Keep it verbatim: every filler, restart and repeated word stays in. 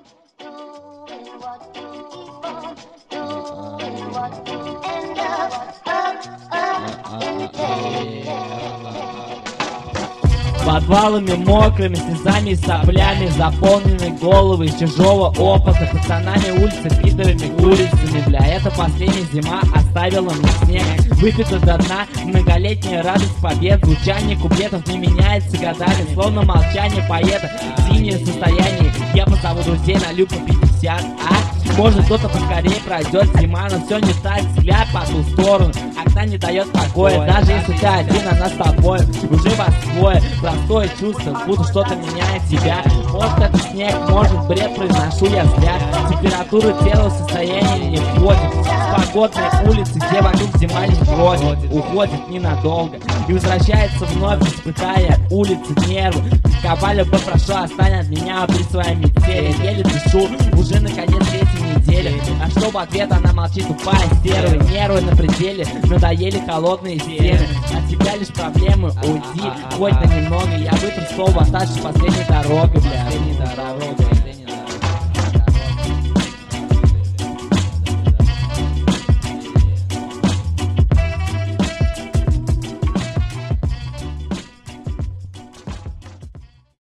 Подвалами мокрыми, слезами и соплями заполнены головы из чужого опыта. Пацанами улицы, пидорами, курицами. Бля, эта последняя зима оставила мне снег. Выпито до дна многолетняя радость побед. Звучание куплетов не меняется годами, словно молчание поэта. Зимнее состояние, я позову друзей на люпу пятьдесят, а? Может кто-то поскорее пройдет зима, но все не так, взгляд по ту сторону. Окна не дает покоя, даже если ты один, она с тобой. Уже восьмое, простое чувство, будто что-то меняет тебя. Может это снег, может бред, произношу я взгляд. Температура тела в состояние не входит. Погодные улицы, где вокруг зима лишь бродит. Уходит ненадолго и возвращается вновь, испытая улицы нервы. Коваля бы прошу, отстань от меня при своей метели. Еле дышу, уже наконец третья неделя. А что в ответ она молчит, тупая стерва. Нервы на пределе, надоели холодные стены. От тебя лишь проблемы, уйди, хоть на немного. Я вытру слово, оставшись последней дорогой, бля. Последней дорогой.